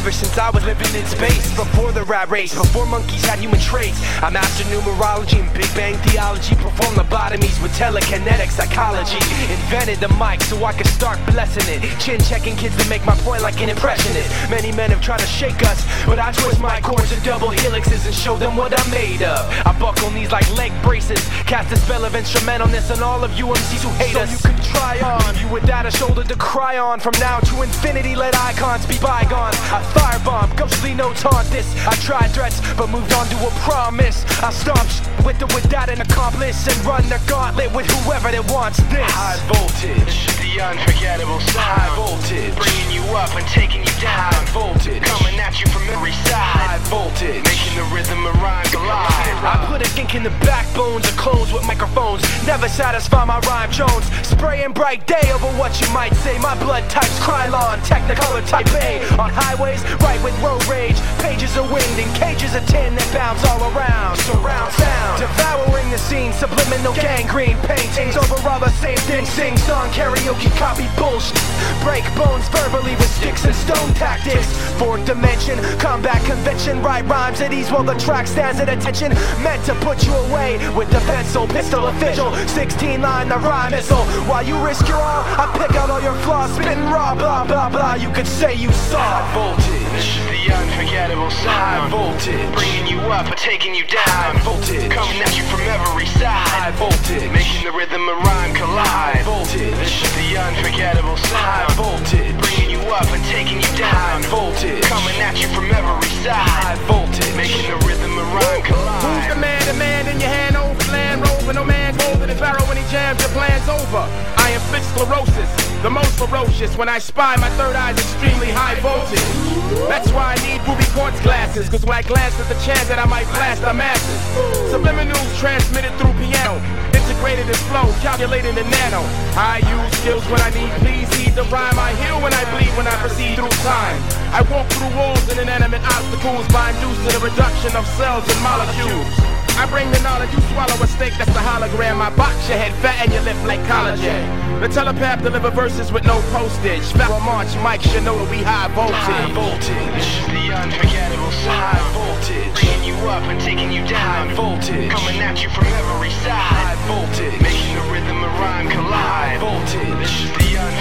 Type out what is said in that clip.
ever since I was living in space. Before the rat race, before monkeys had human traits, I mastered numerology and Big Bang theology. Performed lobotomies with telekinetic psychology. Invented the mic so I could start blessing it. Chin checking kids to make my point like an impressionist. Many men have tried to shake us, but I twist my chords to double helixes and show them what I'm made of. I buckle knees like leg braces, cast a spell of instrumentalness on all of you MCs who hate us. So you can try on, you without a shoulder to cry on. From now to infinity, let icons be bygone. I firebomb, ghostly no taunt this. I tried threats, but moved on to a promise. I stomp with or without an accomplice, and run the gauntlet with whoever that wants this. High voltage, the unforgettable sound. High voltage, bringing you up and taking you down. High voltage, coming at you from every side. High voltage, making the rhythm and rhyme collide. I put a gink in the backbones of clones with microphones. Never satisfy my rhyme Jones. Spraying bright day over what you might say. My blood type's Krylon, Technicolor type A. On highways, right with road rage. Pages of wind and cages of tin that bounce all around. Surround sound, devouring the scene. Subliminal gangrene paintings over all the same thing. Sing song, karaoke, copy bullshit. Break bones verbally with sticks and stone tactics. Fourth dimension, combat convention. Write rhymes at ease while the track stands at attention. Meant to put you away with the pencil, pistol official. 16 line, the rhyme missile. While you risk your all, I pick out all your flaws. Spitting raw, blah, blah, blah. You could say you saw. High voltage, the unforgettable sound. High voltage, bringing you up and taking you down. High voltage, coming at you from every side. High voltage, making the rhythm and rhyme collide. High voltage, the unforgettable sound. High voltage, bringing you up and taking you down. High voltage, coming at you from every side. High voltage, making the rhythm and rhyme collide. Who's the man? The man in your hand, over land rover. No man bolder than Pharaoh when he jams your plans over. I inflict sclerosis, the most ferocious. When I spy, my third eye's extremely high voltage. That's why I need ruby quartz glasses, cause when I glance at the chance that I might blast the masses. Subliminals transmitted through piano, integrated in flow, calculated in nano. I use skills when I need, please heed the rhyme. I heal when I bleed, when I proceed through time. I walk through walls and inanimate obstacles by inducing the reduction of cells and molecules. I bring the knowledge, you swallow a steak, that's the hologram. I box your head fat and your lip like collagen. The telepath deliver verses with no postage. Pharaoh March, Mike Shinoda, we high voltage. High voltage, the unforgettable sound. High voltage, bringing you up and taking you down. High voltage, coming at you from every side. High voltage, making the rhythm and rhyme collide. High voltage, the